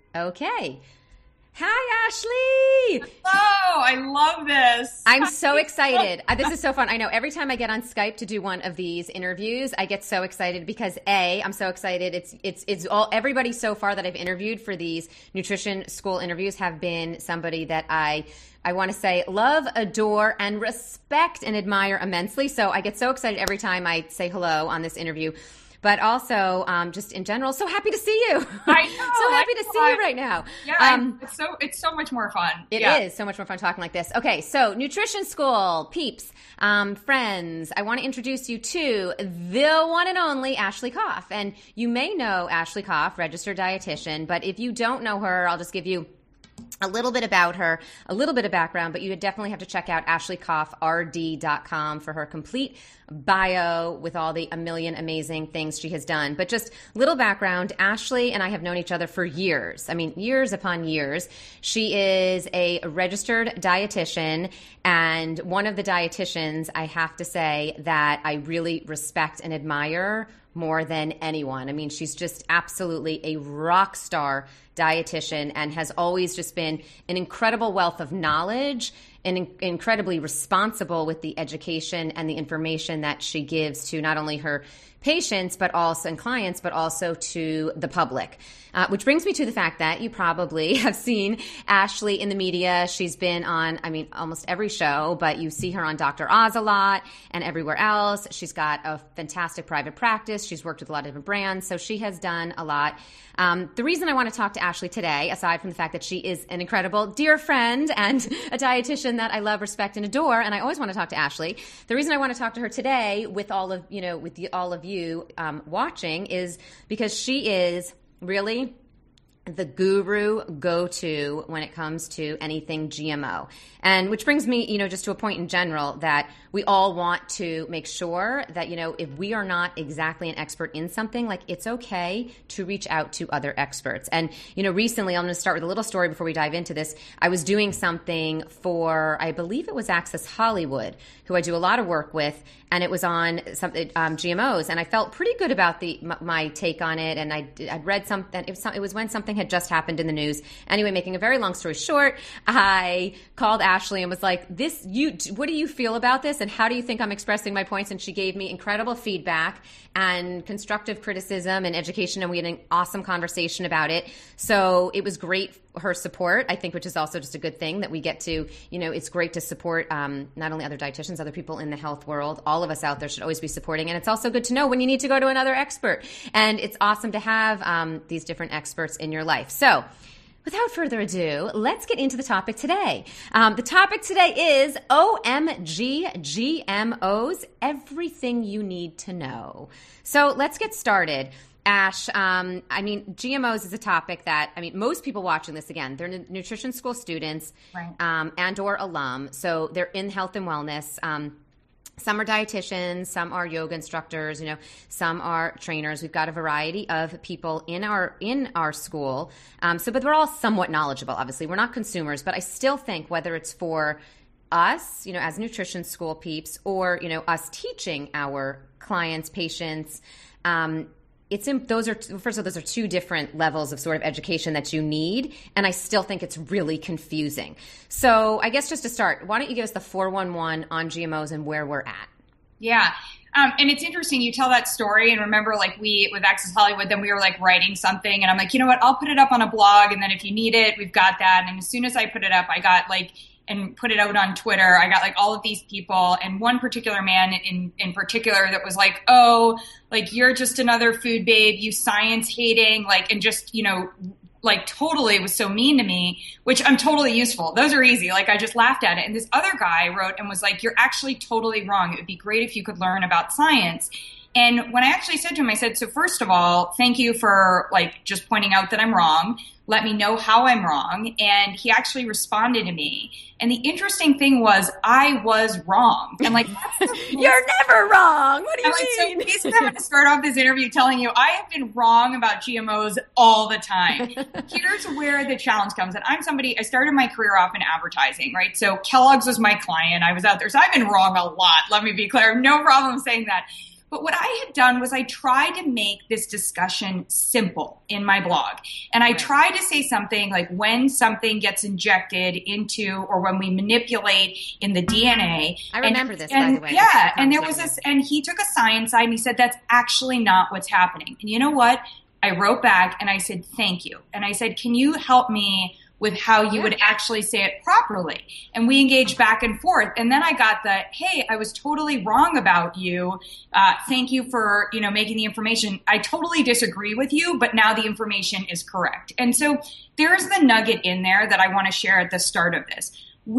Okay. Hi, Ashley. Oh, I love this. I'm so excited. This is so fun. I know every time I get on Skype to do one of these interviews, I get so excited because I'm so excited. It's all everybody so far that I've interviewed for these nutrition school interviews have been somebody that I want to say love, adore, and respect and admire immensely. So I get so excited every time I say hello on this interview. But also, just in general, so happy to see you. I know. So happy to see you right now. Yeah, it's so much more fun. It is so much more fun talking like this. Okay, so nutrition school, peeps, friends. I want to introduce you to the one and only Ashley Koff. And you may know Ashley Koff, registered dietitian, but if you don't know her, I'll just give you a little bit about her, a little bit of background, but you would definitely have to check out ashleykoffrd.com for her complete bio with all the a million amazing things she has done. But just little background, Ashley and I have known each other for years. I mean, years upon years. She is a registered dietitian, and one of the dietitians, I have to say, that I really respect and admire more than anyone. I mean, she's just absolutely a rock star dietitian and has always just been an incredible wealth of knowledge and incredibly responsible with the education and the information that she gives to not only her patients but also and clients, but also to the public. Which brings me to the fact that you probably have seen Ashley in the media. She's been on, I mean, almost every show, but you see her on Dr. Oz a lot and everywhere else. She's got a fantastic private practice. She's worked with a lot of different brands, so she has done a lot. The reason I want to talk to Ashley today, aside from the fact that she is an incredible dear friend and a dietitian that I love, respect, and adore, and I always want to talk to Ashley. The reason I want to talk to her today with all of you watching is because she is really the guru go-to when it comes to anything GMO. And which brings me, just to a point in general that we all want to make sure that, if we are not exactly an expert in something, like it's okay to reach out to other experts. And, recently, I'm going to start with a little story before we dive into this. I was doing something for, I believe it was Access Hollywood, who I do a lot of work with, and it was on something GMOs, and I felt pretty good about my take on it. And I'd read something. It was when something had just happened in the news. Anyway, making a very long story short, I called Ashley and was like, what do you feel about this? And how do you think I'm expressing my points? And she gave me incredible feedback and constructive criticism and education. And we had an awesome conversation about it. So it was great, her support, I think, which is also just a good thing that we get to, it's great to support not only other dietitians, other people in the health world. All of us out there should always be supporting. And it's also good to know when you need to go to another expert. And it's awesome to have these different experts in your life. So without further ado, let's get into the topic today. The topic today is OMG GMOs, everything you need to know. So let's get started. Ash, GMOs is a topic that, most people watching this, again, they're nutrition school students, right, and or alum. So they're in health and wellness. Some are dietitians, some are yoga instructors, some are trainers. We've got a variety of people in our school. But we're all somewhat knowledgeable, obviously. We're not consumers, but I still think whether it's for us, as nutrition school peeps, or, us teaching our clients, patients, those are two different levels of sort of education that you need, and I still think it's really confusing. So I guess just to start, why don't you give us the 411 on GMOs and where we're at? Yeah. And it's interesting, you tell that story, and remember, with Access Hollywood, then we were writing something, and I'm like, you know what, I'll put it up on a blog, and then if you need it, we've got that. And as soon as I put it up, I got and put it out on Twitter, I got all of these people, and one particular man in particular that was you're just another food babe, you science hating, and just, totally was so mean to me, which I'm totally useful. Those are easy. I just laughed at it. And this other guy wrote and was like, you're actually totally wrong. It would be great if you could learn about science. And when I actually said to him, I said, so first of all, thank you for just pointing out that I'm wrong. Let me know how I'm wrong. And he actually responded to me. And the interesting thing was I was wrong. And you're never wrong. What do you mean? So basically I'm going to start off this interview telling you I have been wrong about GMOs all the time. Here's where the challenge comes. And I started my career off in advertising, right? So Kellogg's was my client. I was out there. So I've been wrong a lot. Let me be clear. No problem saying that. But what I had done was I tried to make this discussion simple in my blog. And I tried to say something like when something gets injected into, or when we manipulate in the DNA. I remember this, by the way. Yeah. And there was this, and he took a science side and he said, that's actually not what's happening. And you know what? I wrote back and I said, thank you. And I said, can you help me with how you would actually say it properly? And we engaged back and forth. And then I got the, hey, I was totally wrong about you. Thank you for, making the information. I totally disagree with you, but now the information is correct. And so there's the nugget in there that I want to share at the start of this.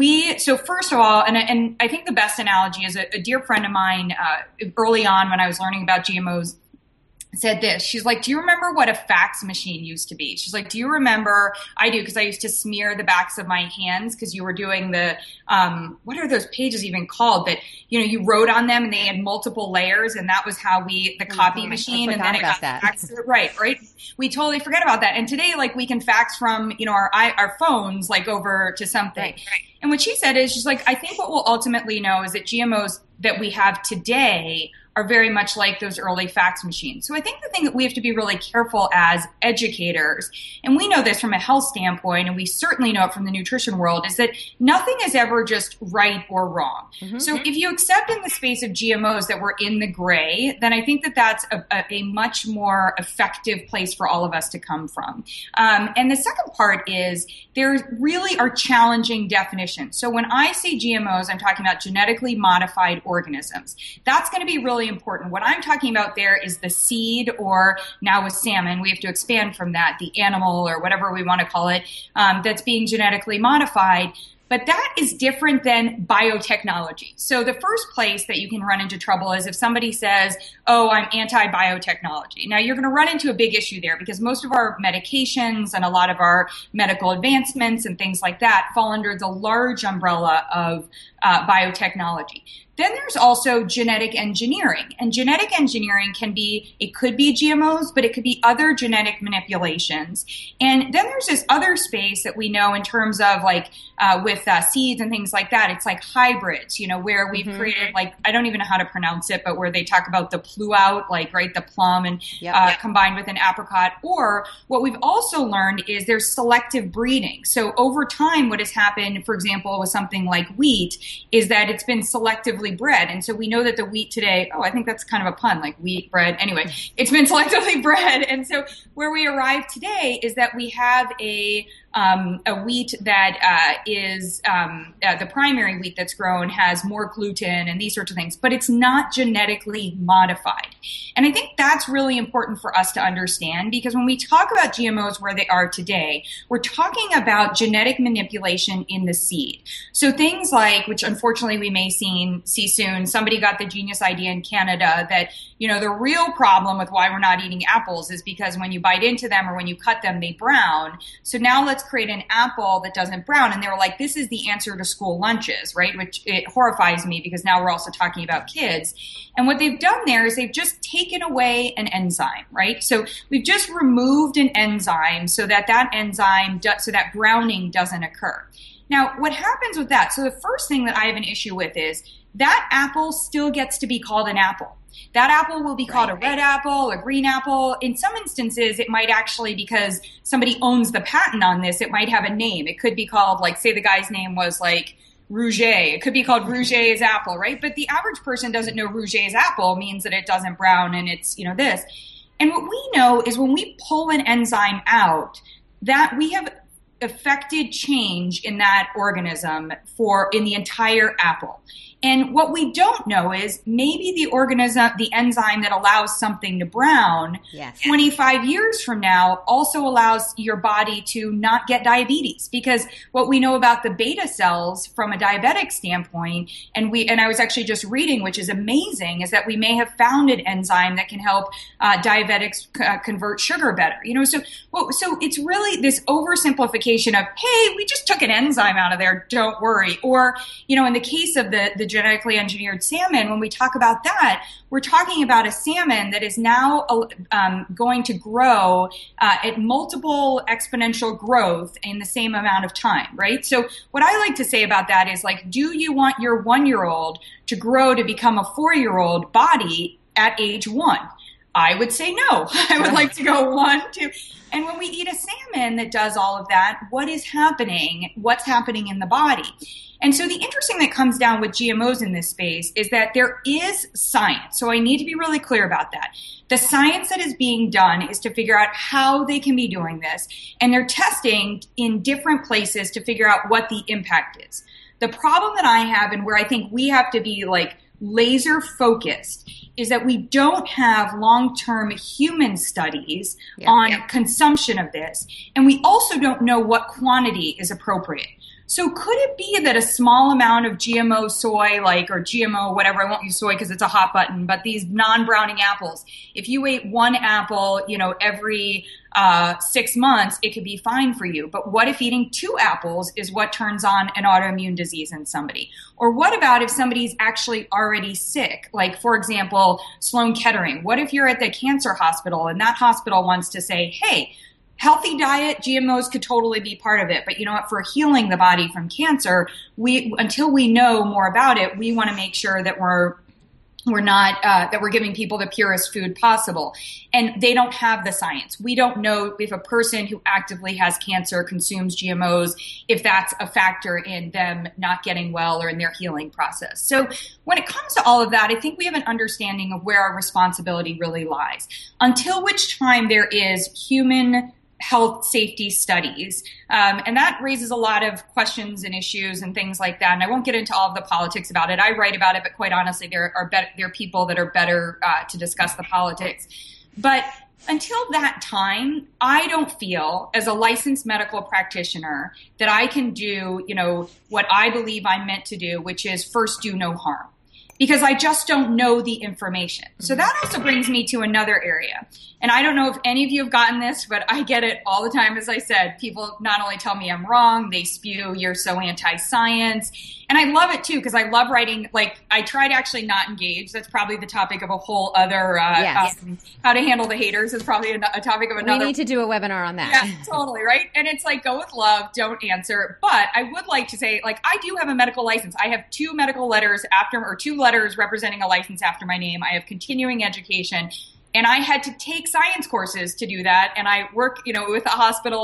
So first of all, and I think the best analogy is a dear friend of mine early on when I was learning about GMOs said this. She's like, do you remember what a fax machine used to be? She's like, do you remember? I do, because I used to smear the backs of my hands because you were doing the, what are those pages even called that, you wrote on them and they had multiple layers, and that was how the copy machine, and then it got faxed. Right. We totally forget about that. And today, we can fax from, our phones, over to something. Right. And what she said is, she's like, I think what we'll ultimately know is that GMOs that we have today are very much like those early fax machines. So I think the thing that we have to be really careful as educators, and we know this from a health standpoint, and we certainly know it from the nutrition world, is that nothing is ever just right or wrong. Mm-hmm. So if you accept in the space of GMOs that we're in the gray, then I think that that's a much more effective place for all of us to come from. And the second part is there really are challenging definitions. So when I say GMOs, I'm talking about genetically modified organisms. That's going to be really important. What I'm talking about there is the seed, or now with salmon, we have to expand from that, the animal or whatever we want to call it, that's being genetically modified. But that is different than biotechnology. So the first place that you can run into trouble is if somebody says, oh, I'm anti-biotechnology. Now you're going to run into a big issue there, because most of our medications and a lot of our medical advancements and things like that fall under the large umbrella of biotechnology. Then there's also genetic engineering. And genetic engineering it could be GMOs, but it could be other genetic manipulations. And then there's this other space that we know in terms of with seeds and things like that. It's like hybrids, where we've created I don't even know how to pronounce it, but where they talk about the pluout, the plum and combined with an apricot. Or what we've also learned is there's selective breeding. So over time, what has happened, for example, with something like wheat, is that it's been selectively bred. And so we know that the wheat today, I think that's kind of a pun, like wheat bread. Anyway, it's been selectively bred. And so where we arrive today is that we have a wheat that is the primary wheat that's grown has more gluten and these sorts of things, but it's not genetically modified. And I think that's really important for us to understand, because when we talk about GMOs where they are today, we're talking about genetic manipulation in the seed. So things like, which unfortunately we may see soon, somebody got the genius idea in Canada that, the real problem with why we're not eating apples is because when you bite into them or when you cut them, they brown. So now let's create an apple that doesn't brown. And they were like, this is the answer to school lunches, right? Which it horrifies me, because now we're also talking about kids. And what they've done there is they've just taken away an enzyme, right? So we've just removed an enzyme so that so that browning doesn't occur. Now, what happens with that? So the first thing that I have an issue with is that apple still gets to be called an apple. That apple will be called a red apple, a green apple. In some instances, it might actually, because somebody owns the patent on this, it might have a name. It could be called, say the guy's name was Rouget. It could be called Rouget's apple, right? But the average person doesn't know Rouget's apple means that it doesn't brown and it's, this. And what we know is when we pull an enzyme out, that we have affected change in that organism in the entire apple. And what we don't know is maybe the enzyme that allows something to brown 25 years from now also allows your body to not get diabetes. Because what we know about the beta cells from a diabetic standpoint, and I was actually just reading, which is amazing, is that we may have found an enzyme that can help diabetics convert sugar better. So it's really this oversimplification of, hey, we just took an enzyme out of there, don't worry. Or, in the case of the genetically engineered salmon, when we talk about that, we're talking about a salmon that is now going to grow at multiple exponential growth in the same amount of time, right? So what I like to say about that is do you want your 1-year-old to grow to become a 4-year-old body? at age 1? I would say no. I would like to go 1, 2. And when we eat a salmon that does all of that, what is happening? What's happening in the body? And so the interesting that comes down with GMOs in this space is that there is science. So I need to be really clear about that. The science that is being done is to figure out how they can be doing this. And they're testing in different places to figure out what the impact is. The problem that I have, and where I think we have to be like laser focused, is that we don't have long-term human studies on consumption of this. And we also don't know what quantity is appropriate. So could it be that a small amount of GMO soy, or GMO, whatever, I won't use soy because it's a hot button, but these non-browning apples, if you ate 1 apple, every 6 months, it could be fine for you. But what if eating 2 apples is what turns on an autoimmune disease in somebody? Or what about if somebody's actually already sick? Like, for example, Sloan Kettering. What if you're at the cancer hospital and that hospital wants to say, hey, healthy diet, GMOs could totally be part of it. But you know what? For healing the body from cancer, until we know more about it, we want to make sure that we're not that we're giving people the purest food possible. And they don't have the science. We don't know if a person who actively has cancer consumes GMOs, if that's a factor in them not getting well or in their healing process. So when it comes to all of that, I think we have an understanding of where our responsibility really lies. Until which time there is human health safety studies. And that raises a lot of questions and issues and things like that. And I won't get into all of the politics about it. I write about it, but quite honestly, there are people that are better to discuss the politics. But until that time, I don't feel as a licensed medical practitioner that I can do, what I believe I'm meant to do, which is first do no harm. Because I just don't know the information. So that also brings me to another area. And I don't know if any of you have gotten this, but I get it all the time. As I said, people not only tell me I'm wrong, they spew, you're so anti-science. And I love it too, because I love writing, I try to actually not engage. That's probably the topic of a whole other, how to handle the haters is probably a topic of another. We need to do a webinar on that. Yeah, totally, right? And it's like, go with love, don't answer. But I would like to say, I do have a medical license. I have 2 medical letters or 2 letters representing a license after my name. I have continuing education. And I had to take science courses to do that. And I work, in a hospital.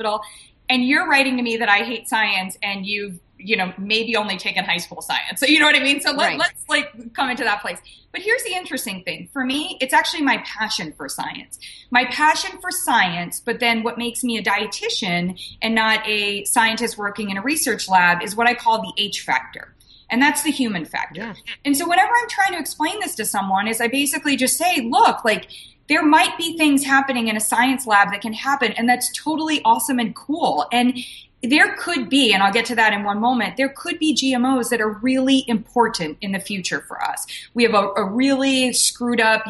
And you're writing to me that I hate science and you've, maybe only taken high school science. So you know what I mean? So let's come into that place. But here's the interesting thing. For me, it's actually my passion for science. My passion for science, but then what makes me a dietitian and not a scientist working in a research lab is what I call the H factor. And that's the human factor. Yeah. And so whenever I'm trying to explain this to someone is I basically just say, look, there might be things happening in a science lab that can happen, and that's totally awesome and cool. And there could be, and I'll get to that in one moment, there could be GMOs that are really important in the future for us. We have a really screwed up,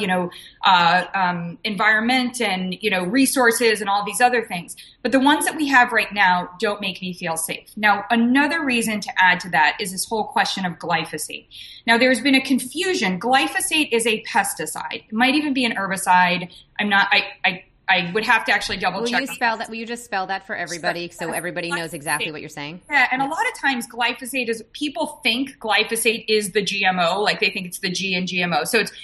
environment and, resources and all these other things. But the ones that we have right now don't make me feel safe. Now, another reason to add to that is this whole question of glyphosate. Now, there's been a confusion. Glyphosate is a pesticide. It might even be an herbicide. I would have to actually double check. Will you just spell that for everybody so everybody knows exactly what you're saying? Yeah, and a lot of times glyphosate is, people think glyphosate is the GMO, they think it's the G in GMO. So it's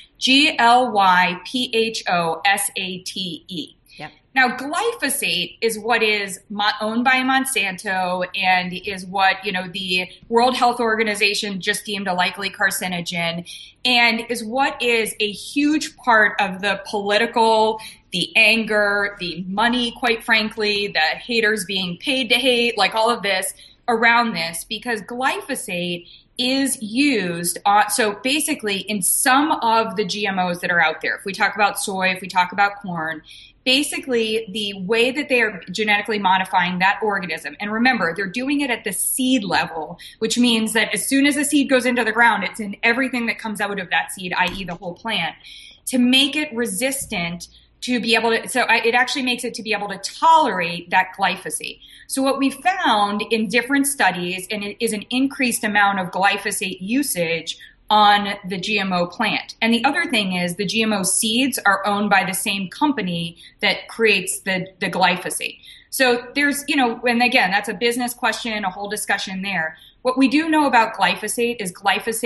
GLYPHOSATE. Yep. Now, glyphosate is what is owned by Monsanto and is what, the World Health Organization just deemed a likely carcinogen, and is what is a huge part of the political, the anger, the money, quite frankly, the haters being paid to hate, all of this around this, because glyphosate is used so basically in some of the GMOs that are out there. If we talk about soy, if we talk about corn, basically the way that they are genetically modifying that organism, and remember, they're doing it at the seed level, which means that as soon as a seed goes into the ground, it's in everything that comes out of that seed, i.e. the whole plant, to make it resistant to be able to, it actually makes it to be able to tolerate that glyphosate. So what we found in different studies, and it is an increased amount of glyphosate usage on the GMO plant. And the other thing is the GMO seeds are owned by the same company that creates the glyphosate. So there's, and again, that's a business question, a whole discussion there. What we do know about glyphosate is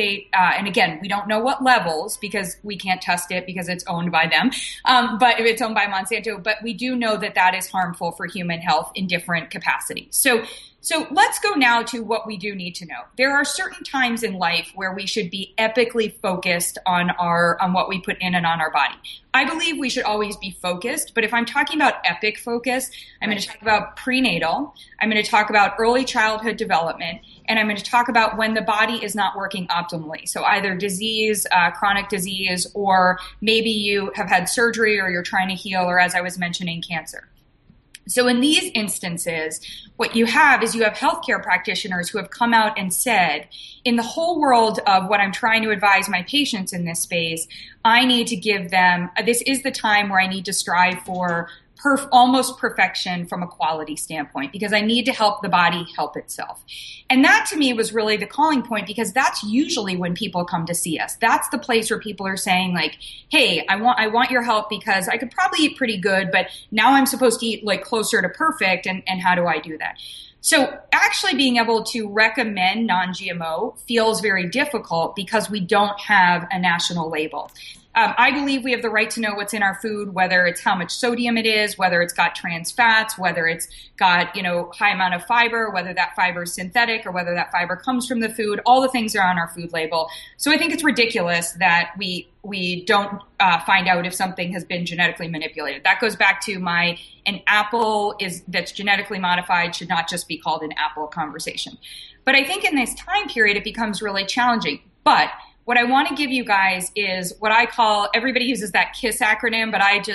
and again, we don't know what levels because we can't test it because it's owned by them, but it's owned by Monsanto. But we do know that that is harmful for human health in different capacities. So let's go now to what we do need to know. There are certain times in life where we should be epically focused on what we put in and on our body. I believe we should always be focused, but if I'm talking about epic focus, I'm going to talk about prenatal, I'm going to talk about early childhood development, and I'm going to talk about when the body is not working optimally. So either disease, chronic disease, or maybe you have had surgery or you're trying to heal, or as I was mentioning, cancer. So in these instances, what you have is you have healthcare practitioners who have come out and said, in the whole world of what I'm trying to advise my patients in this space, I need to give them, this is the time where I need to strive for almost perfection from a quality standpoint, because I need to help the body help itself. And that to me was really the calling point, because that's usually when people come to see us. That's the place where people are saying like, hey, I want your help because I could probably eat pretty good, but now I'm supposed to eat like closer to perfect. And how do I do that? So actually being able to recommend non-GMO feels very difficult because we don't have a national label. I believe we have the right to know what's in our food, whether it's how much sodium it is, whether it's got trans fats, whether it's got, high amount of fiber, whether that fiber is synthetic or whether that fiber comes from the food. All the things are on our food label. So I think it's ridiculous that we don't find out if something has been genetically manipulated. That goes back to an apple that's genetically modified should not just be called an apple conversation. But I think in this time period, it becomes really challenging. But what I want to give you guys is what I call, everybody uses that KISS acronym, but I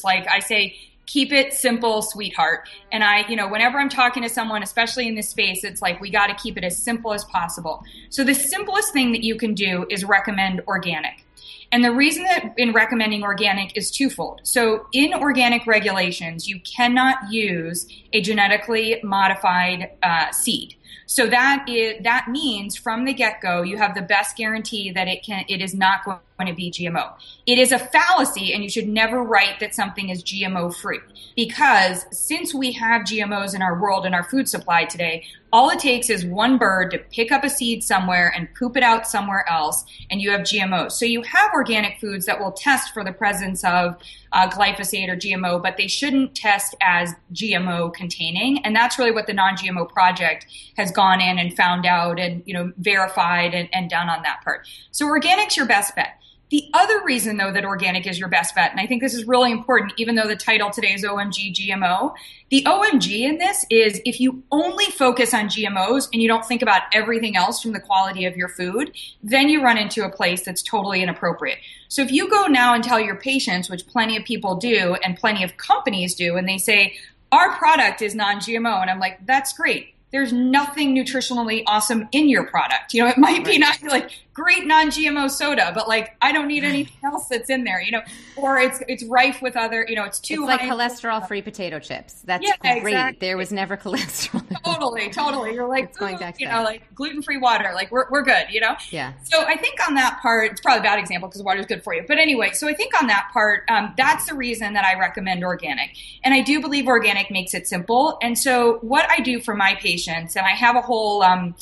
say, keep it simple, sweetheart. And whenever I'm talking to someone, especially in this space, it's like, we got to keep it as simple as possible. So the simplest thing that you can do is recommend organic. And the reason that in recommending organic is twofold. So in organic regulations, you cannot use a genetically modified seed. So that means from the get-go, you have the best guarantee that it is not going to be GMO. It is a fallacy, and you should never write that something is GMO free, because since we have GMOs in our world and our food supply today, all it takes is one bird to pick up a seed somewhere and poop it out somewhere else, and you have GMOs. So you have organic foods that will test for the presence of glyphosate or GMO, but they shouldn't test as GMO containing. And that's really what the Non-GMO Project has gone in and found out and verified and done on that part. So organic's your best bet. The other reason, though, that organic is your best bet, and I think this is really important, even though the title today is OMG GMO, the OMG in this is if you only focus on GMOs and you don't think about everything else from the quality of your food, then you run into a place that's totally inappropriate. So if you go now and tell your patients, which plenty of people do and plenty of companies do, and they say, our product is non-GMO, and I'm like, that's great. There's nothing nutritionally awesome in your product. It might be not like great non-GMO soda, but like I don't need anything else that's in there, or it's rife with other, it's too high. It's like cholesterol-free potato chips. That's great. Exactly. There was never cholesterol. Totally. You're like, it's going back to that. Like gluten-free water, like we're good, Yeah. So I think on that part, it's probably a bad example because water is good for you. But anyway, so I think on that part, that's the reason that I recommend organic. And I do believe organic makes it simple. And so what I do for my patients, and I have a whole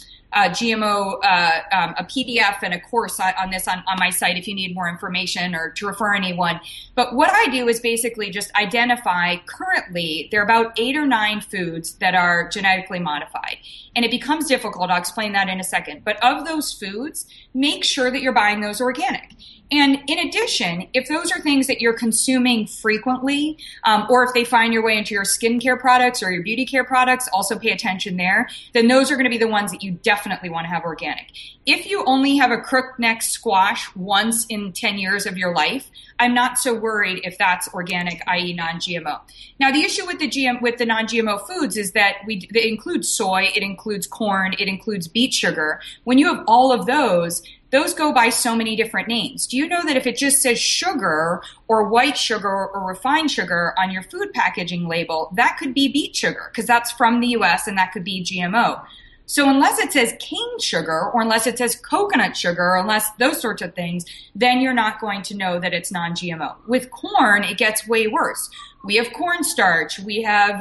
GMO, a PDF and a course on this on my site if you need more information or to refer anyone. But what I do is basically just identify currently there are about 8 or 9 foods that are genetically modified. And it becomes difficult. I'll explain that in a second. But of those foods, make sure that you're buying those organic. And in addition, if those are things that you're consuming frequently, or if they find your way into your skincare products or your beauty care products, also pay attention there, then those are going to be the ones that you definitely want to have organic. If you only have a crook neck squash once in 10 years of your life, I'm not so worried if that's organic, i.e. non-GMO. Now, the issue with the non-GMO foods is that it includes soy, it includes corn, it includes beet sugar. When you have all of those go by so many different names. Do you know that if it just says sugar or white sugar or refined sugar on your food packaging label, that could be beet sugar because that's from the US and that could be GMO. So unless it says cane sugar or unless it says coconut sugar or unless those sorts of things, then you're not going to know that it's non-GMO. With corn, it gets way worse. We have cornstarch. We have,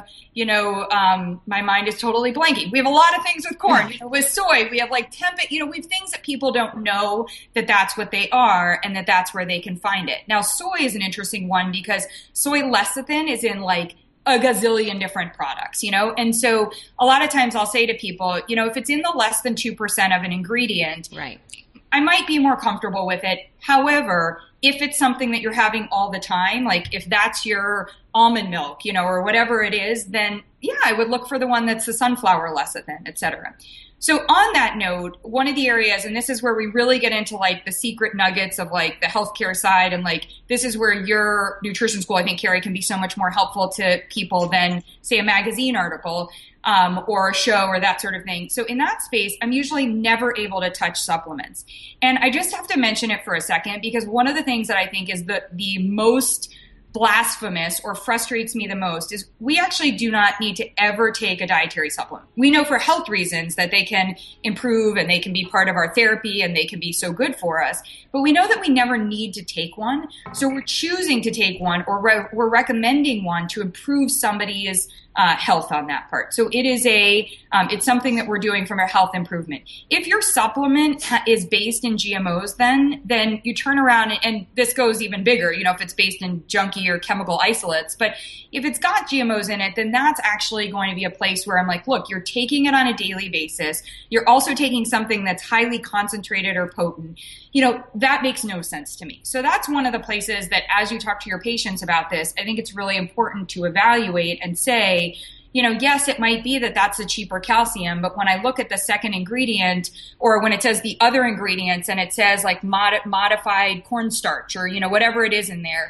my mind is totally blanking. We have a lot of things with corn. With soy, we have like tempeh. We have things that people don't know that that's what they are and that that's where they can find it. Now, soy is an interesting one because soy lecithin is in like a gazillion different products, And so a lot of times I'll say to people, if it's in the less than 2% of an ingredient, right, I might be more comfortable with it. However, if it's something that you're having all the time, like if that's your almond milk, or whatever it is, then yeah, I would look for the one that's the sunflower lecithin, et cetera. So on that note, one of the areas, and this is where we really get into like the secret nuggets of like the healthcare side, and like this is where your nutrition school, I think, Carrie, can be so much more helpful to people than say a magazine article or a show or that sort of thing. So in that space, I'm usually never able to touch supplements. And I just have to mention it for a second because one of the things that I think is the most blasphemous or frustrates me the most is we actually do not need to ever take a dietary supplement. We know for health reasons that they can improve and they can be part of our therapy and they can be so good for us, but we know that we never need to take one. So we're choosing to take one or we're recommending one to improve somebody's health on that part. So it is it's something that we're doing from a health improvement. If your supplement is based in GMOs, then you turn around and this goes even bigger, if it's based in junky or chemical isolates. But if it's got GMOs in it, then that's actually going to be a place where I'm like, look, you're taking it on a daily basis. You're also taking something that's highly concentrated or potent. That makes no sense to me. So that's one of the places that as you talk to your patients about this, I think it's really important to evaluate and say, yes, it might be that that's a cheaper calcium, but when I look at the second ingredient or when it says the other ingredients and it says like modified cornstarch or, whatever it is in there,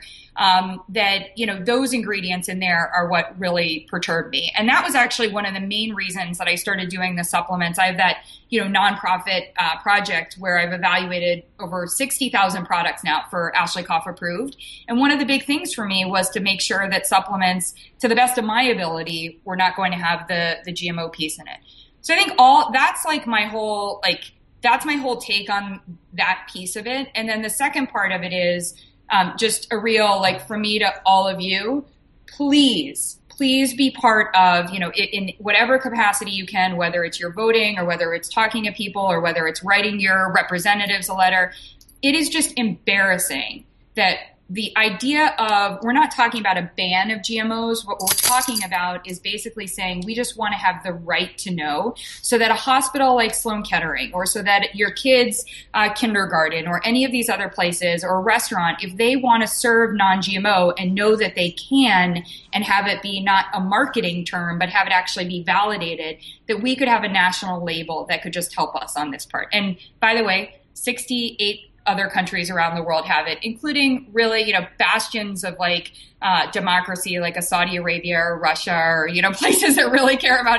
those ingredients in there are what really perturbed me. And that was actually one of the main reasons that I started doing the supplements. I have that, nonprofit project where I've evaluated over 60,000 products now for Ashley Koff approved. And one of the big things for me was to make sure that supplements, to the best of my ability, were not going to have the GMO piece in it. So I think that's my whole take on that piece of it. And then the second part of it is just a real, for me to all of you, please be part of, in whatever capacity you can, whether it's your voting or whether it's talking to people or whether it's writing your representatives a letter. It is just embarrassing that the idea of, we're not talking about a ban of GMOs. What we're talking about is basically saying we just want to have the right to know so that a hospital like Sloan Kettering or so that your kids' kindergarten or any of these other places or a restaurant, if they want to serve non-GMO and know that they can and have it be not a marketing term, but have it actually be validated, that we could have a national label that could just help us on this part. And by the way, 68 other countries around the world have it, including really, bastions of democracy like a Saudi Arabia or Russia or, places that really care about,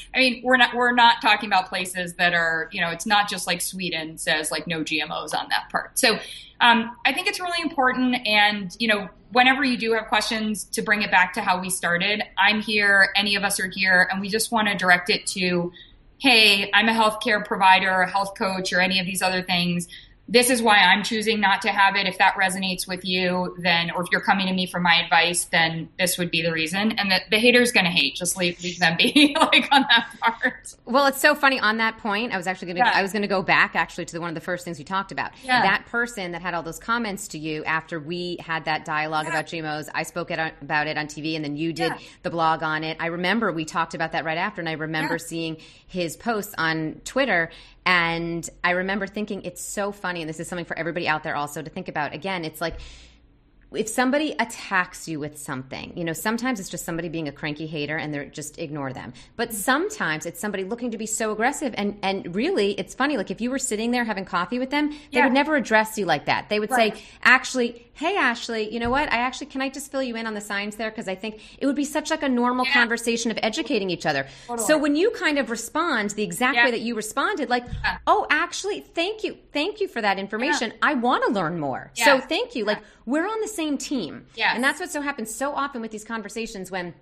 we're not talking about places that are, it's not just like Sweden says no GMOs on that part. So I think it's really important. And, whenever you do have questions, to bring it back to how we started, I'm here, any of us are here, and we just want to direct it to, hey, I'm a healthcare provider, a health coach, or any of these other things. This is why I'm choosing not to have it. If that resonates with you, then, or if you're coming to me for my advice, then this would be the reason. And the hater's going to hate. Just leave them be on that part. Well, it's so funny on that point. I was actually going to go back actually to one of the first things you talked about. Yeah. That person that had all those comments to you after we had that dialogue about GMOs, I spoke about it on TV and then you did the blog on it. I remember we talked about that right after, and I remember seeing his posts on Twitter. And I remember thinking it's so funny, and this is something for everybody out there also to think about. Again, it's like if somebody attacks you with something, sometimes it's just somebody being a cranky hater and they're just ignore them. But sometimes it's somebody looking to be so aggressive. And really, it's funny. Like if you were sitting there having coffee with them, they would never address you like that. They would say, actually, hey, Ashley, you know what? Can I just fill you in on the signs there? Because I think it would be such like a normal conversation of educating each other. Totally. So when you kind of respond the exact way that you responded, oh, actually, thank you. Thank you for that information. I want to learn more. So thank you. Like we're on the same team. And that's what so happens so often with these conversations when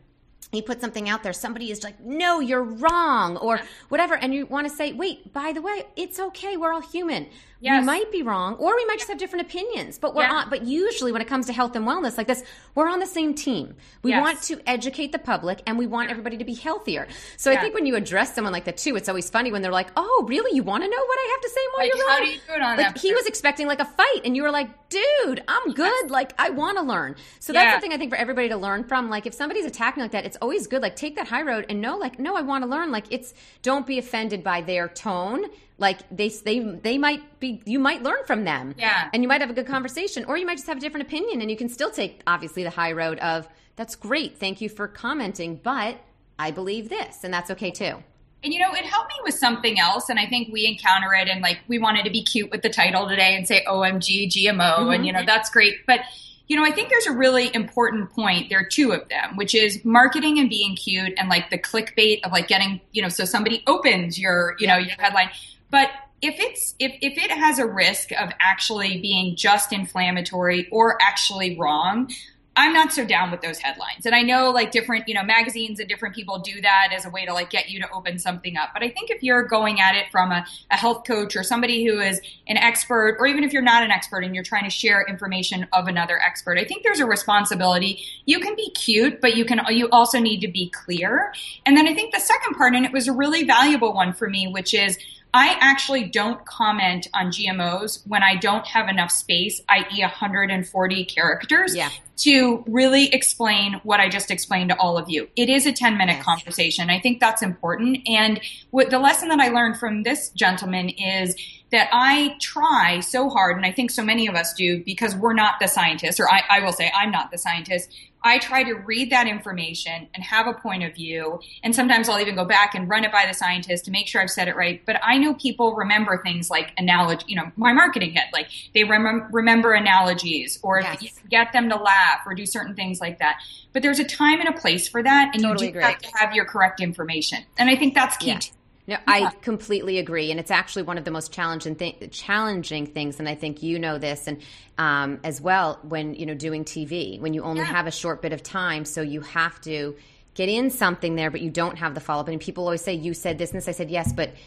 he put something out there, somebody is like, no, you're wrong, or whatever. And you want to say, wait, by the way, it's okay. We're all human. Yes. We might be wrong, or we might just have different opinions, but but usually when it comes to health and wellness like this, we're on the same team. We want to educate the public, and we want everybody to be healthier. So I think when you address someone like that too, it's always funny when they're like, oh, really? You want to know what I have to say more? Like, you're how wrong. do you do it on like, that? He was expecting like a fight, and you were like, dude, I'm good. Like, I want to learn. So that's something I think for everybody to learn from. Like, if somebody's attacking like that, it's always good. Like, take that high road and know, like, no, I want to learn. Like, don't be offended by their tone. Like they might be, you might learn from them, and you might have a good conversation, or you might just have a different opinion, and you can still take obviously the high road of, that's great, thank you for commenting, but I believe this, and that's okay too. And, you know, it helped me with something else, and I think we encounter it, and like we wanted to be cute with the title today and say OMG GMO, and you know, that's great, but you know, I think there's a really important point. There are two of them, which is marketing and being cute, and like the clickbait of like getting, you know, so somebody opens your, you know, your headline. But if it has a risk of actually being just inflammatory or actually wrong, I'm not so down with those headlines. And I know like different, you know, magazines and different people do that as a way to like get you to open something up. But I think if you're going at it from a health coach or somebody who is an expert, or even if you're not an expert and you're trying to share information of another expert, I think there's a responsibility. You can be cute, but you also need to be clear. And then I think the second part, and it was a really valuable one for me, which is I actually don't comment on GMOs when I don't have enough space, i.e. 140 characters, to really explain what I just explained to all of you. It is a 10-minute conversation. I think that's important. And the lesson that I learned from this gentleman is that I try so hard, and I think so many of us do, because we're not the scientists, or I will say I'm not the scientist. I try to read that information and have a point of view. And sometimes I'll even go back and run it by the scientist to make sure I've said it right. But I know people remember things like analogy, you know, my marketing head, like they remember analogies, or if you get them to laugh or do certain things like that. But there's a time and a place for that. And you do have to have your correct information. And I think that's key too. No, I completely agree, and it's actually one of the most challenging things, and I think you know this, and as well when doing TV, when you only have a short bit of time, so you have to get in something there, but you don't have the follow up. And people always say, "You said this," and this. I said, "Yes," but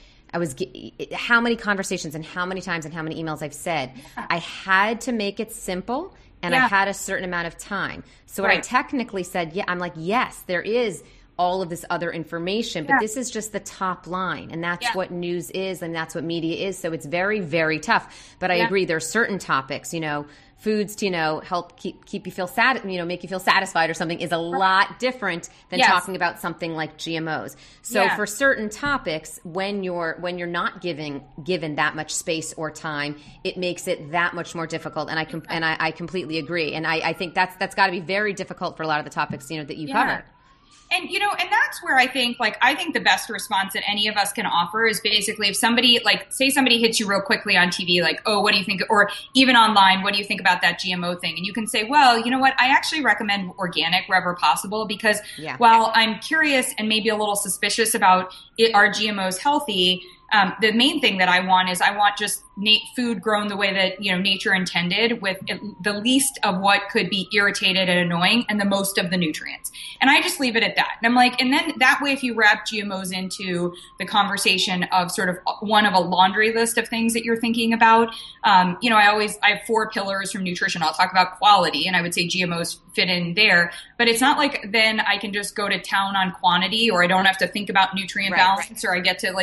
how many conversations and how many times and how many emails I've said, I had to make it simple, and I had a certain amount of time. So what I technically said, I'm like, yes, there is all of this other information, but this is just the top line, and that's what news is, and that's what media is. So it's very, very tough. But I agree, there are certain topics, foods to help keep you feel sad, make you feel satisfied or something, is a lot different than talking about something like GMOs. So for certain topics, when you're not given that much space or time, it makes it that much more difficult. And I completely agree. And I think that's got to be very difficult for a lot of the topics that you cover. And, and that's where I think the best response that any of us can offer is basically if somebody, say somebody hits you real quickly on TV, like, oh, what do you think? Or even online, what do you think about that GMO thing? And you can say, well, you know what? I actually recommend organic wherever possible, because while I'm curious and maybe a little suspicious about are GMOs healthy, the main thing that I want just food grown the way that, nature intended, with the least of what could be irritated and annoying and the most of the nutrients. And I just leave it at that. And I'm like, and then that way, if you wrap GMOs into the conversation of sort of one of a laundry list of things that you're thinking about, I have 4 pillars from nutrition. I'll talk about quality, and I would say GMOs fit in there, but it's not like then I can just go to town on quantity, or I don't have to think about nutrient balance, or I get to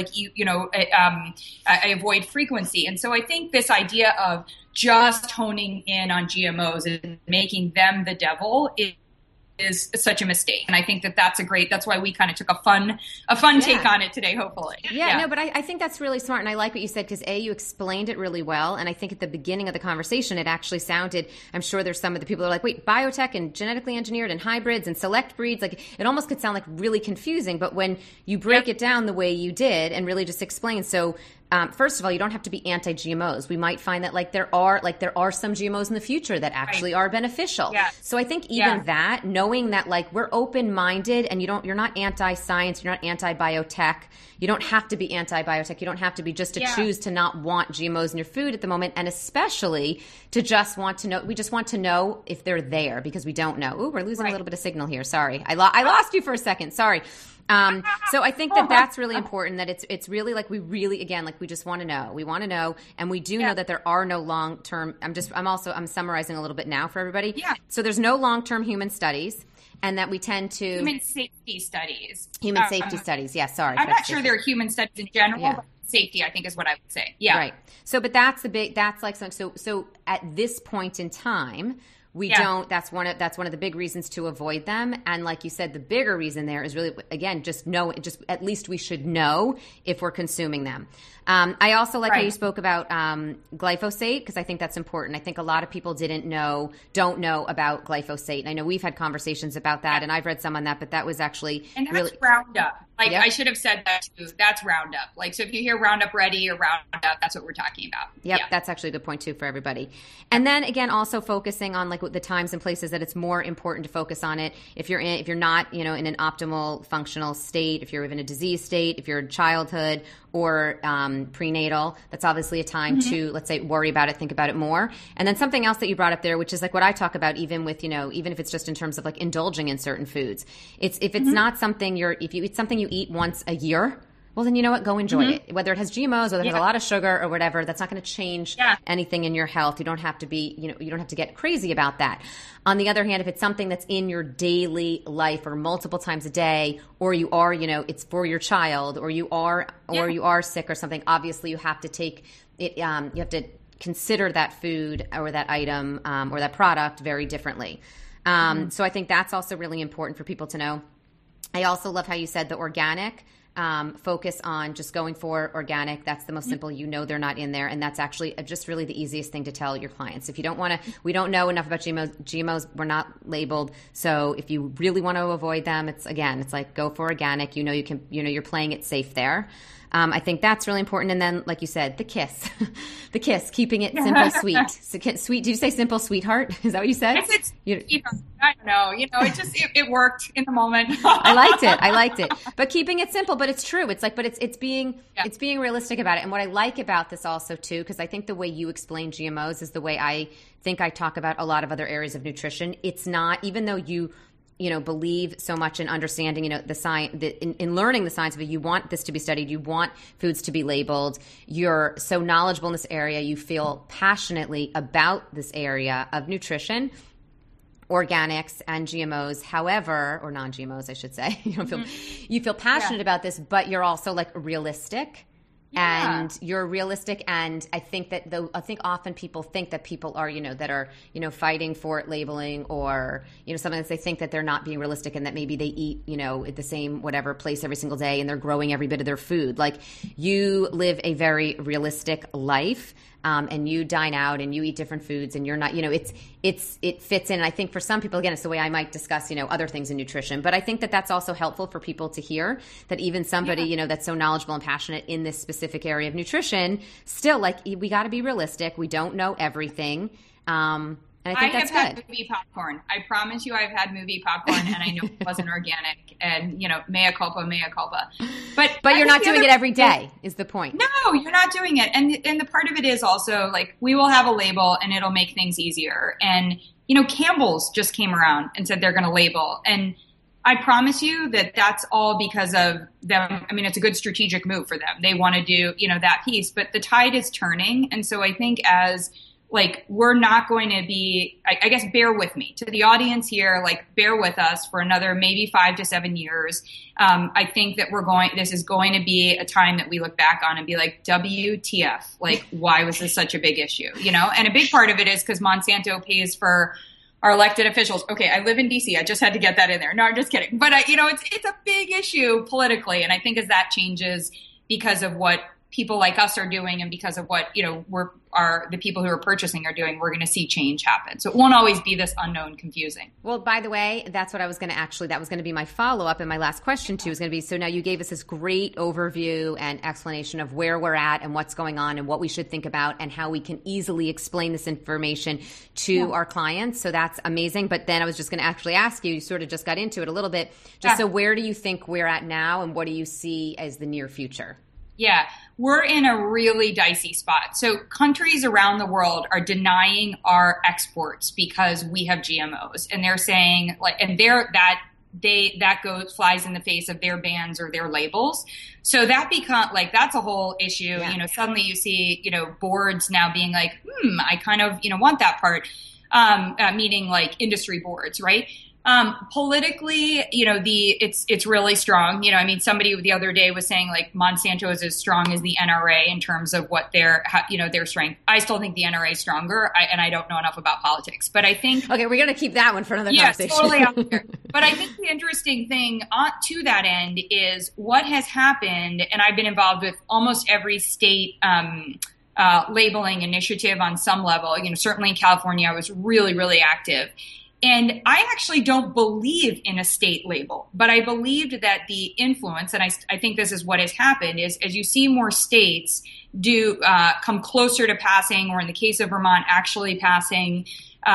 I avoid frequency. And so I think this idea of just honing in on GMOs and making them the devil is such a mistake. And I think that's why we kind of took a fun take on it today, hopefully. No, but I think that's really smart. And I like what you said, because you explained it really well. And I think at the beginning of the conversation, it actually sounded, I'm sure there's some of the people that are like, wait, biotech and genetically engineered and hybrids and select breeds, like it almost could sound like really confusing. But when you break it down the way you did and really just explain, so first of all, you don't have to be anti-GMOs. We might find that there are some GMOs in the future that actually are beneficial. Yeah. So I think even that, knowing that we're open-minded and you're not anti-science, you're not anti-biotech. You don't have to be anti-biotech. You don't have to be just to choose to not want GMOs in your food at the moment, and especially to just want to know. We just want to know if they're there because we don't know. Ooh, we're losing a little bit of signal here. Sorry, I lost you for a second. Sorry. So I think that that's really important, that it's really we really, again, we just want to know. We want to know, and we do know that there are no long-term, I'm summarizing a little bit now for everybody. Yeah. So there's no long-term human studies, and that we tend to... Human safety studies. Human safety studies, yeah, sorry. I'm not sure there are human studies in general, but safety, I think, is what I would say. Yeah. Right. So, but that's so at this point in time, we don't. That's one of the big reasons to avoid them. And like you said, the bigger reason there is really, again, just at least we should know if we're consuming them. I also like how you spoke about glyphosate, because I think that's important. I think a lot of people don't know about glyphosate. And I know we've had conversations about that, and I've read some on that, but that was actually and that's really Roundup. I should have said that too. That's Roundup. So if you hear Roundup Ready or Roundup, that's what we're talking about. Yep, that's actually a good point too for everybody. And then again, also focusing on the times and places that it's more important to focus on it. If you're not, in an optimal functional state, if you're in a disease state, if you're in childhood or prenatal, that's obviously a time to, let's say, worry about it, think about it more. And then something else that you brought up there, which is what I talk about, even with, even if it's just in terms of indulging in certain foods. If it's not something if you eat something you eat once a year, well, then you know what? Go enjoy it. Whether it has GMOs, whether it has a lot of sugar or whatever, that's not going to change anything in your health. You don't have to be, you don't have to get crazy about that. On the other hand, if it's something that's in your daily life or multiple times a day, or you are, it's for your child, or you are sick or something, obviously you have to take it. You have to consider that food or that item or that product very differently. So I think that's also really important for people to know. I also love how you said the organic. Focus on just going for organic. That's the most simple. They're not in there. And that's actually just really the easiest thing to tell your clients. If you don't want to, we don't know enough about GMOs, we're not labeled. So if you really want to avoid them, it's go for organic. You're playing it safe there. I think that's really important. And then, like you said, the kiss, keeping it simple, sweet. Sweet. Did you say simple, sweetheart? Is that what you said? I don't know. It worked in the moment. I liked it. But keeping it simple, but it's true. It's it's being realistic about it. And what I like about this also too, because I think the way you explain GMOs is the way I think I talk about a lot of other areas of nutrition. It's not, even though you believe so much in understanding, the science, in learning the science of it, you want this to be studied, you want foods to be labeled, you're so knowledgeable in this area, you feel passionately about this area of nutrition, organics and GMOs, however, or non-GMOs, I should say. You feel passionate about this, but you're also realistic. Yeah. And you're realistic, and I think that often people think that people are, that are, fighting for labeling or, sometimes they think that they're not being realistic and that maybe they eat, at the same whatever place every single day and they're growing every bit of their food. You live a very realistic life. And you dine out and you eat different foods and you're not, it fits in. And I think for some people, again, it's the way I might discuss, other things in nutrition. But I think that that's also helpful for people to hear that even somebody, that's so knowledgeable and passionate in this specific area of nutrition, still we got to be realistic. We don't know everything. And I think that's good. I've had movie popcorn. I promise you I've had movie popcorn and I know it wasn't organic and, mea culpa, mea culpa. But you're not doing it every day is the point. No, you're not doing it. And the part of it is also we will have a label and it'll make things easier. And, Campbell's just came around and said they're going to label. And I promise you that that's all because of them. I mean, it's a good strategic move for them. They want to do, that piece, but the tide is turning. And so I think as we're not going to be, I guess, bear with me to the audience here, bear with us for another maybe 5 to 7 years. I think that this is going to be a time that we look back on and be WTF, why was this such a big issue? And a big part of it is because Monsanto pays for our elected officials. Okay, I live in DC. I just had to get that in there. No, I'm just kidding. But, it's a big issue politically. And I think as that changes because of what people like us are doing and because of what, the people who are purchasing are doing, we're going to see change happen. So it won't always be this unknown confusing. Well, by the way, that's what I was going to that was going to be my follow-up, and my last question too was going to be, so now you gave us this great overview and explanation of where we're at and what's going on and what we should think about and how we can easily explain this information to our clients. So that's amazing. But then I was just going to actually ask you sort of just got into it a little bit, so where do you think we're at now and what do you see as the near future? Yeah, we're in a really dicey spot. So countries around the world are denying our exports because we have GMOs, and they're saying flies in the face of their bans or their labels. So that that's a whole issue. Yeah. Suddenly you see, boards now being like, I kind of, want that part, meaning like industry boards, right? Politically, it's really strong. Somebody the other day was saying like Monsanto is as strong as the NRA in terms of what their strength. I still think the NRA is stronger, and I don't know enough about politics, but I think okay, we're gonna keep that one for another conversation. Totally out there. But I think the interesting thing to that end is what has happened, and I've been involved with almost every state labeling initiative on some level. Certainly in California, I was really, really active. And I actually don't believe in a state label, but I believed that the influence, and I think this is what has happened, is as you see more states come closer to passing, or in the case of Vermont, actually passing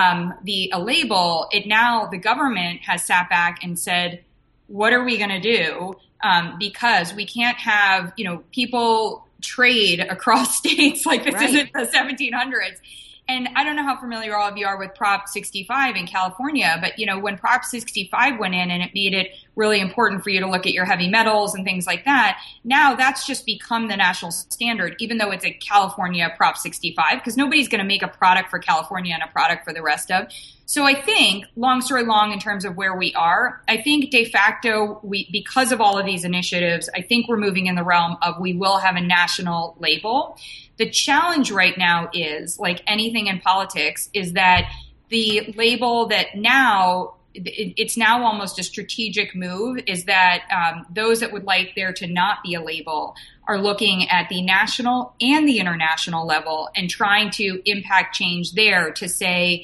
a label, the government has sat back and said, what are we going to do? Because we can't have, people trade across states like this isn't the 1700s. And I don't know how familiar all of you are with Prop 65 in California, but when Prop 65 went in and it made it really important for you to look at your heavy metals and things like that, now that's just become the national standard, even though it's a California Prop 65, because nobody's going to make a product for California and a product for the rest of. So I think, long story long, in terms of where we are, I think de facto, because of all of these initiatives, I think we're moving in the realm of we will have a national label. The challenge right now is, like anything in politics, is that the label that now, it's now almost a strategic move, is that those that would like there to not be a label are looking at the national and the international level and trying to impact change there to say,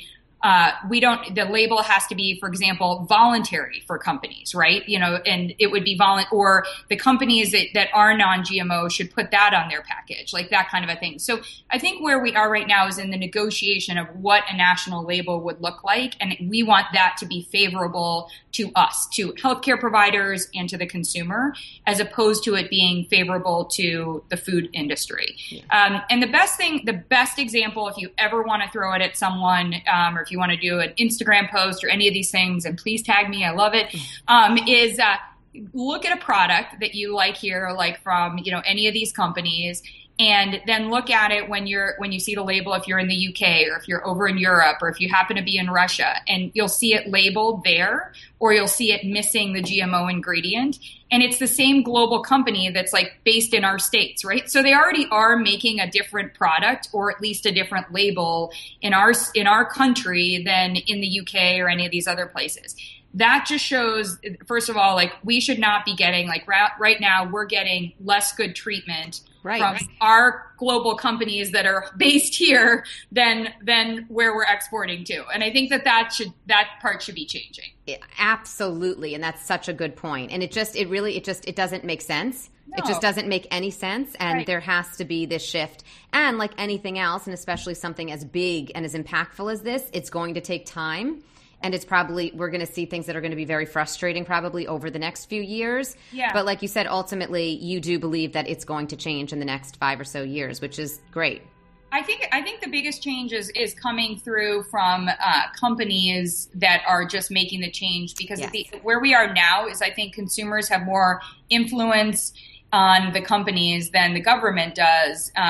the label has to be, for example, voluntary for companies, right? And it would be or the companies that are non-GMO should put that on their package, like that kind of a thing. So I think where we are right now is in the negotiation of what a national label would look like. And we want that to be favorable to us, to healthcare providers and to the consumer, as opposed to it being favorable to the food industry. Yeah. And the best example, if you ever want to throw it at someone, or if you want to do an Instagram post or any of these things, and please tag me, I love it, is look at a product that you like here, like from, any of these companies, and then look at it when you see the label, if you're in the UK or if you're over in Europe or if you happen to be in Russia, and you'll see it labeled there, or you'll see it missing the GMO ingredient. And it's the same global company that's like based in our states, right? So they already are making a different product, or at least a different label in our country than in the UK or any of these other places. That just shows, first of all, like we should not be getting, like right now we're getting less good treatment from our global companies that are based here than where we're exporting to. And I think that part should be changing. Yeah, absolutely. And that's such a good point. And it doesn't make sense. No. It just doesn't make any sense. And there has to be this shift. And like anything else, and especially something as big and as impactful as this, it's going to take time. And we're going to see things that are going to be very frustrating probably over the next few years. Yeah. But like you said, ultimately, you do believe that it's going to change in the next 5 or so years, which is great. I think the biggest change is coming through from companies that are just making the change, because where we are now is I think consumers have more influence on the companies than the government does.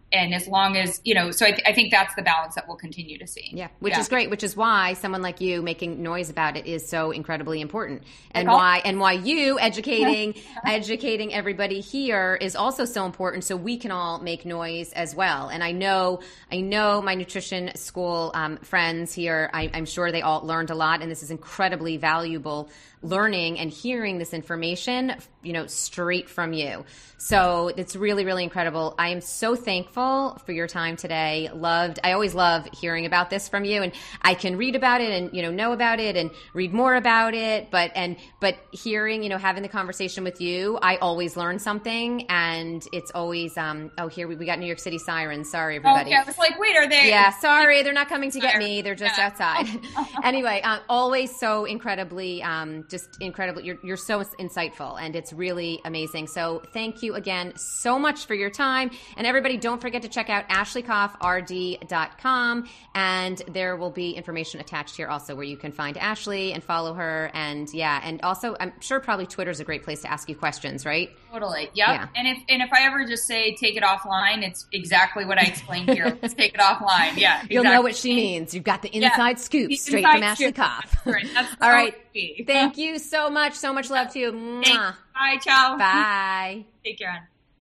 And as long as, so I think that's the balance that we'll continue to see. Yeah, which is great, which is why someone like you making noise about it is so incredibly important. And why you educating everybody here is also so important, so we can all make noise as well. And I know my nutrition school friends here, I'm sure they all learned a lot, and this is incredibly valuable learning and hearing this information, straight from you. So it's really, really incredible. I am so thankful for your time today. I always love hearing about this from you, and I can read about it and, know about it and read more about it. But hearing, having the conversation with you, I always learn something, and it's always, here we got New York City sirens. Sorry, everybody. Okay, I was like, wait, are they? Yeah, sorry. They're not coming to get me. They're just outside. Anyway, always so incredibly, just incredible. You're so insightful, and it's really amazing. So thank you again so much for your time. And everybody, don't forget to check out ashleykoffrd.com. And there will be information attached here also where you can find Ashley and follow her. And and also I'm sure probably Twitter's a great place to ask you questions, right? Totally. Yep. Yeah. And if I ever just say take it offline, it's exactly what I explained here. Let's take it offline. Yeah. Exactly. You'll know what she means. You've got the inside scoop straight from Ashley Koff. That's all right. Thank you so much. So much love to you. Mwah. Bye. Ciao. Bye. Take care.